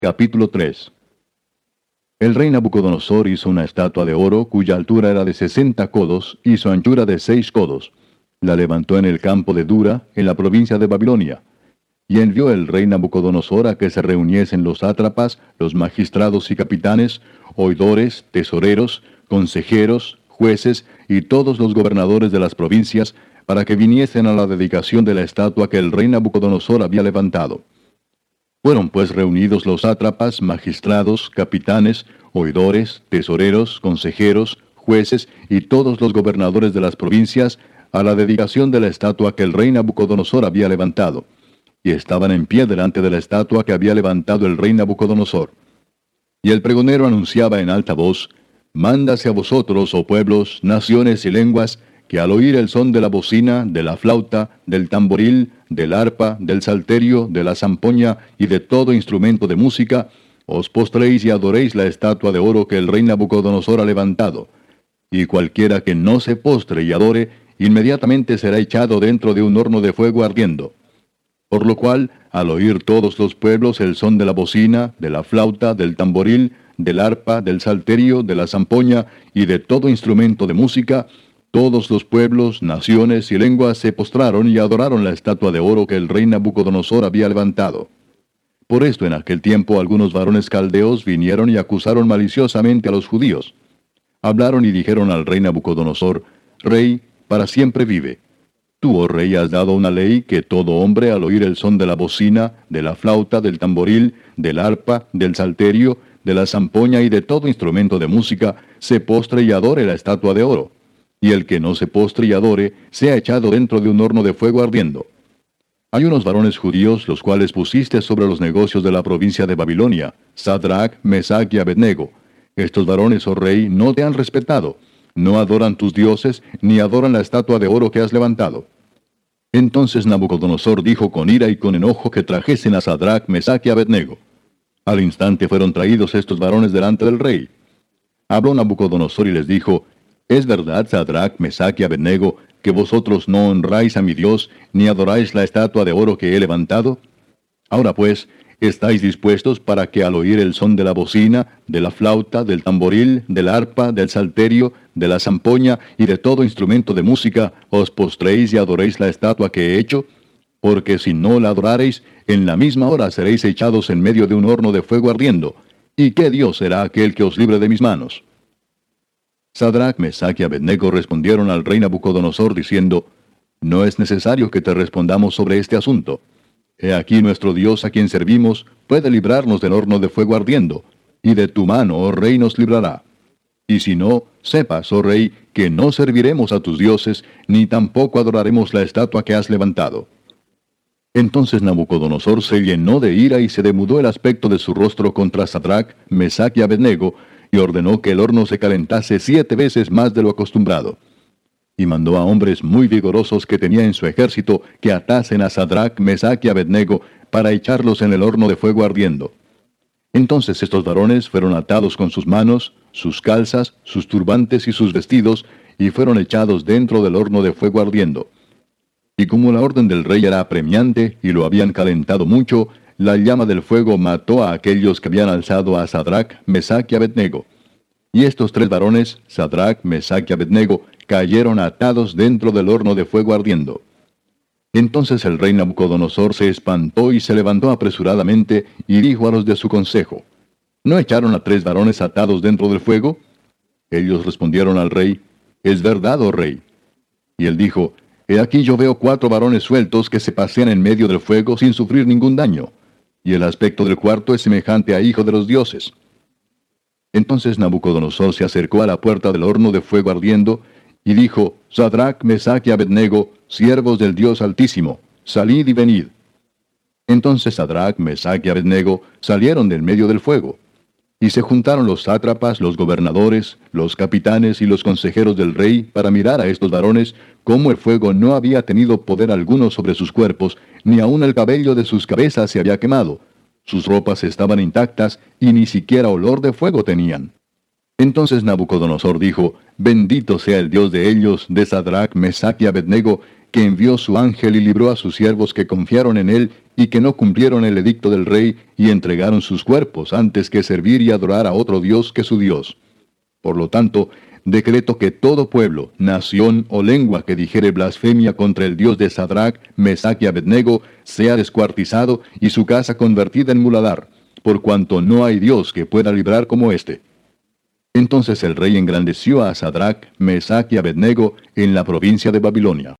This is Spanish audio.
Capítulo 3. El rey Nabucodonosor hizo una estatua de oro cuya altura era de 60 codos y su anchura de 6 codos. La levantó en el campo de Dura, en la provincia de Babilonia. Y envió el rey Nabucodonosor a que se reuniesen los sátrapas, los magistrados y capitanes, oidores, tesoreros, consejeros, jueces y todos los gobernadores de las provincias, para que viniesen a la dedicación de la estatua que el rey Nabucodonosor había levantado. Fueron pues reunidos los sátrapas, magistrados, capitanes, oidores, tesoreros, consejeros, jueces y todos los gobernadores de las provincias a la dedicación de la estatua que el rey Nabucodonosor había levantado. Y estaban en pie delante de la estatua que había levantado el rey Nabucodonosor. Y el pregonero anunciaba en alta voz: «Mándase a vosotros, oh pueblos, naciones y lenguas, que al oír el son de la bocina, de la flauta, del tamboril, del arpa, del salterio, de la zampoña y de todo instrumento de música, os postréis y adoréis la estatua de oro que el rey Nabucodonosor ha levantado. Y cualquiera que no se postre y adore, inmediatamente será echado dentro de un horno de fuego ardiendo. Por lo cual, al oír todos los pueblos el son de la bocina, de la flauta, del tamboril, del arpa, del salterio, de la zampoña y de todo instrumento de música, todos los pueblos, naciones y lenguas se postraron y adoraron la estatua de oro que el rey Nabucodonosor había levantado. Por esto en aquel tiempo algunos varones caldeos vinieron y acusaron maliciosamente a los judíos. Hablaron y dijeron al rey Nabucodonosor: «Rey, para siempre vive. Tú, oh rey, has dado una ley que todo hombre al oír el son de la bocina, de la flauta, del tamboril, del arpa, del salterio, de la zampoña y de todo instrumento de música, se postre y adore la estatua de oro. Y el que no se postre y adore, sea echado dentro de un horno de fuego ardiendo. Hay unos varones judíos, los cuales pusiste sobre los negocios de la provincia de Babilonia, Sadrach, Mesach y Abednego. Estos varones, oh rey, no te han respetado, no adoran tus dioses, ni adoran la estatua de oro que has levantado». Entonces Nabucodonosor dijo con ira y con enojo que trajesen a Sadrach, Mesach y Abednego. Al instante fueron traídos estos varones delante del rey. Habló Nabucodonosor y les dijo: «¿Es verdad, Sadrach, Mesach y Abednego, que vosotros no honráis a mi Dios, ni adoráis la estatua de oro que he levantado? Ahora pues, ¿estáis dispuestos para que al oír el son de la bocina, de la flauta, del tamboril, del arpa, del salterio, de la zampoña y de todo instrumento de música, os postréis y adoréis la estatua que he hecho? Porque si no la adorareis, en la misma hora seréis echados en medio de un horno de fuego ardiendo. ¿Y qué Dios será aquel que os libre de mis manos?». Sadrach, Mesach y Abednego respondieron al rey Nabucodonosor diciendo: «No es necesario que te respondamos sobre este asunto. He aquí nuestro Dios a quien servimos puede librarnos del horno de fuego ardiendo, y de tu mano, oh rey, nos librará. Y si no, sepas, oh rey, que no serviremos a tus dioses, ni tampoco adoraremos la estatua que has levantado». Entonces Nabucodonosor se llenó de ira y se demudó el aspecto de su rostro contra Sadrach, Mesach y Abednego, y ordenó que el horno se calentase 7 veces más de lo acostumbrado. Y mandó a hombres muy vigorosos que tenía en su ejército que atasen a Sadrach, Mesach y Abednego para echarlos en el horno de fuego ardiendo. Entonces estos varones fueron atados con sus manos, sus calzas, sus turbantes y sus vestidos, y fueron echados dentro del horno de fuego ardiendo. Y como la orden del rey era apremiante y lo habían calentado mucho, la llama del fuego mató a aquellos que habían alzado a Sadrach, Mesach y Abednego. Y estos 3 varones, Sadrach, Mesach y Abednego, cayeron atados dentro del horno de fuego ardiendo. Entonces el rey Nabucodonosor se espantó y se levantó apresuradamente y dijo a los de su consejo: «¿No echaron a 3 varones atados dentro del fuego?». Ellos respondieron al rey: «Es verdad, oh rey». Y él dijo: «He aquí yo veo 4 varones sueltos que se pasean en medio del fuego sin sufrir ningún daño. Y el aspecto del cuarto es semejante a hijo de los dioses». Entonces Nabucodonosor se acercó a la puerta del horno de fuego ardiendo, y dijo: «Sadrach, Mesach y Abednego, siervos del Dios Altísimo, salid y venid». Entonces Sadrach, Mesach y Abednego salieron del medio del fuego. Y se juntaron los sátrapas, los gobernadores, los capitanes y los consejeros del rey para mirar a estos varones, cómo el fuego no había tenido poder alguno sobre sus cuerpos, ni aun el cabello de sus cabezas se había quemado. Sus ropas estaban intactas y ni siquiera olor de fuego tenían. Entonces Nabucodonosor dijo: «Bendito sea el Dios de ellos, de Sadrach, Mesach y Abednego, que envió su ángel y libró a sus siervos que confiaron en él y que no cumplieron el edicto del rey y entregaron sus cuerpos antes que servir y adorar a otro Dios que su Dios. Por lo tanto, decreto que todo pueblo, nación o lengua que dijere blasfemia contra el Dios de Sadrach, Mesach y Abednego sea descuartizado y su casa convertida en muladar, por cuanto no hay Dios que pueda librar como éste. Entonces el rey engrandeció a Sadrach, Mesach y Abednego en la provincia de Babilonia.